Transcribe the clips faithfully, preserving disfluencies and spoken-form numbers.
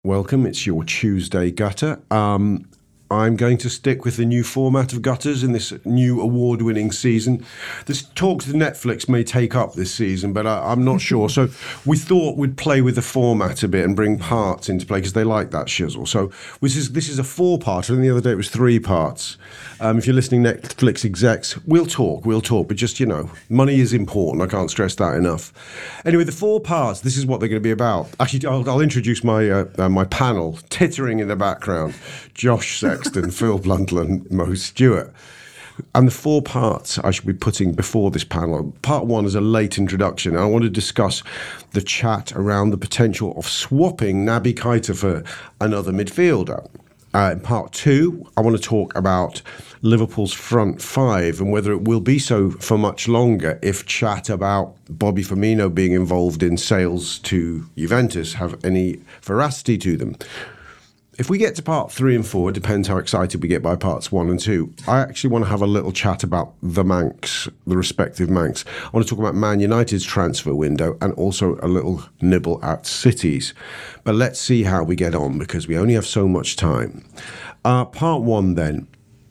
welcome. It's your Tuesday Gutter. Um, I'm going to stick with the new format of Gutters in this new award-winning season. There's talks that Netflix may take up this season, but I, I'm not sure. So we thought we'd play with the format a bit and bring parts into play because they like that shizzle. So this is this is a four-part. I think the other day it was three parts. Um, if you're listening, Netflix execs, we'll talk, we'll talk. But just, you know, money is important. I can't stress that enough. Anyway, the four parts, this is what they're going to be about. Actually, I'll, I'll introduce my uh, uh, my panel, tittering in the background. Josh Sexton, Phil Blundell and Mo Stewart. And the four parts I should be putting before this panel. Part one is a late introduction. I want to discuss the chat around the potential of swapping Naby Keita for another midfielder. Uh, in part two, I want to talk about Liverpool's front five and whether it will be so for much longer if chat about Bobby Firmino being involved in sales to Juventus have any veracity to them. If we get to part three and four, it depends how excited we get by parts one and two. I actually want to have a little chat about the Mancs, the respective Mancs. I want to talk about Man United's transfer window and also a little nibble at City's. But let's see how we get on because we only have so much time. Uh, part one then,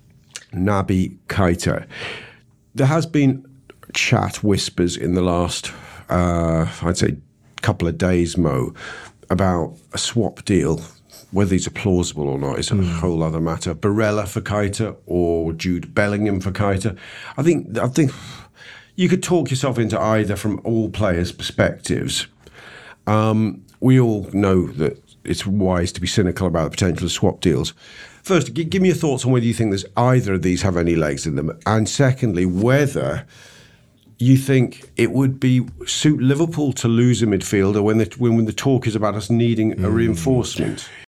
Naby Keita. There has been chat whispers in the last, uh, I'd say, couple of days, Mo, about a swap deal. Whether these are plausible or not is a mm. whole other matter. Barella for Keita or Jude Bellingham for Keita. I think I think you could talk yourself into either from all players' perspectives. Um, we all know that it's wise to be cynical about the potential of swap deals. First, g- give me your thoughts on whether you think there's either of these have any legs in them. And secondly, whether you think it would be suit Liverpool to lose a midfielder when the, when, when the talk is about us needing a mm. reinforcement?